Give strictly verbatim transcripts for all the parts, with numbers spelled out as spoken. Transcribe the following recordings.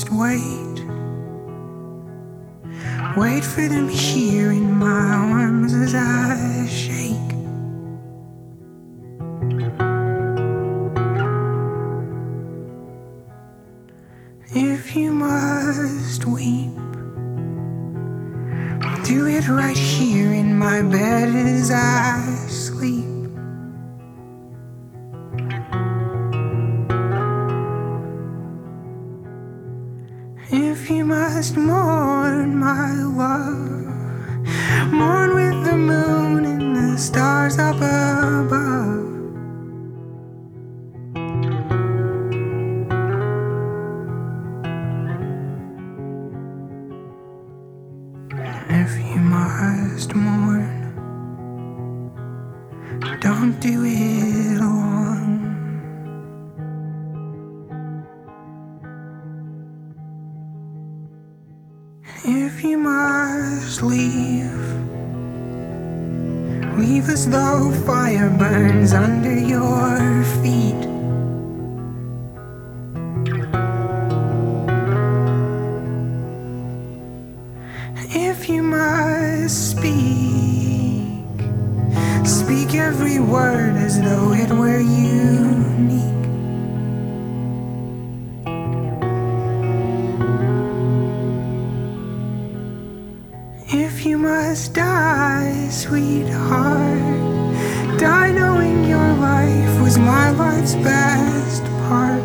must wait. Wait for them here in my arms as I shake. If you must weep, do it right here in my bed as I sleep. If you must mourn my love, mourn with the moon and the stars up above. If you must mourn, don't do it alone. If you must leave, leave as though fire burns under your feet. If you must speak, speak every word as though it were unique. If you must die, sweetheart, die knowing your life was my life's best part.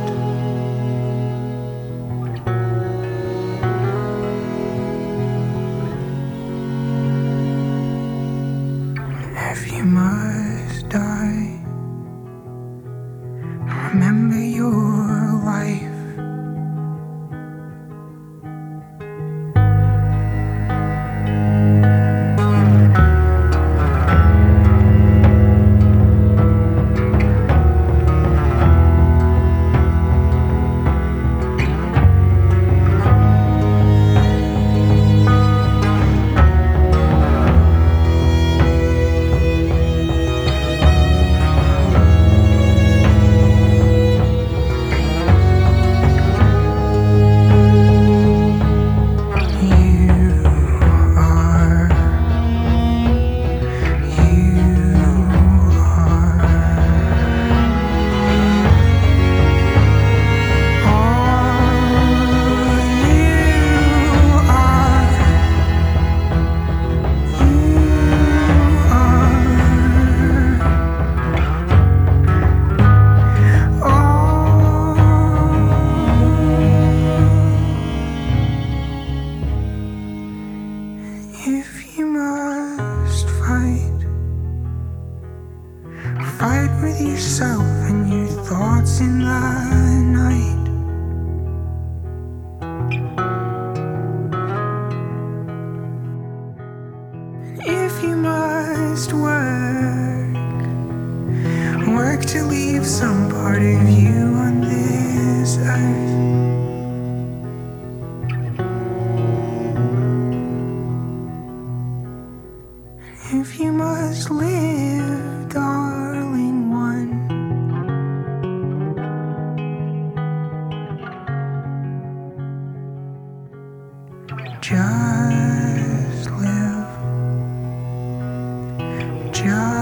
If you must die, remember your life. If you must fight, fight with yourself and your thoughts in the night. If you must work, work to leave some part of you on this earth. If you must live, darling one, just live, just